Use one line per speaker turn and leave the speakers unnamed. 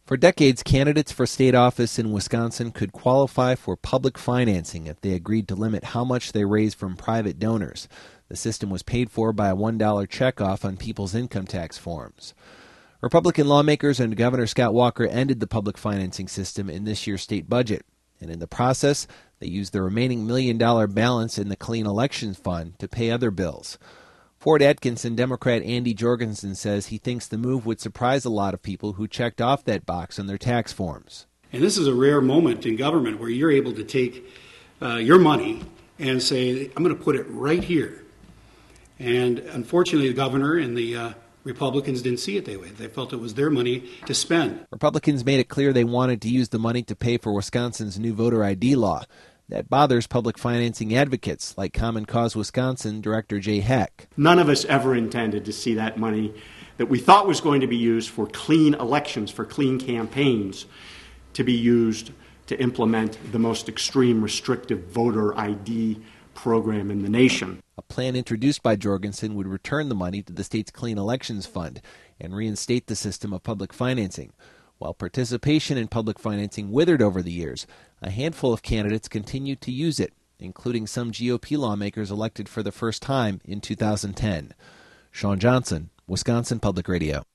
For decades, candidates for state office in Wisconsin could qualify for public financing if they agreed to limit how much they raised from private donors. The system was paid for by a $1 checkoff on people's income tax forms. Republican lawmakers and Governor Scott Walker ended the public financing system in this year's state budget. And in the process, they used the remaining $1 million balance in the Clean Elections Fund to pay other bills. Fort Atkinson Democrat Andy Jorgensen says he thinks the move would surprise a lot of people who checked off that box on their tax forms.
And this is a rare moment in government where you're able to take your money and say, I'm going to put it right here. And unfortunately, the governor and the Republicans didn't see it that way. They felt it was their money to spend.
Republicans made it clear they wanted to use the money to pay for Wisconsin's new voter ID law. That bothers public financing advocates like Common Cause Wisconsin Director Jay Heck.
None of us ever intended to see that money that we thought was going to be used for clean elections, for clean campaigns, to be used to implement the most extreme restrictive voter ID program in the nation.
A plan introduced by Jorgensen would return the money to the state's Clean Elections Fund and reinstate the system of public financing. While participation in public financing withered over the years, a handful of candidates continued to use it, including some GOP lawmakers elected for the first time in 2010. Sean Johnson, Wisconsin Public Radio.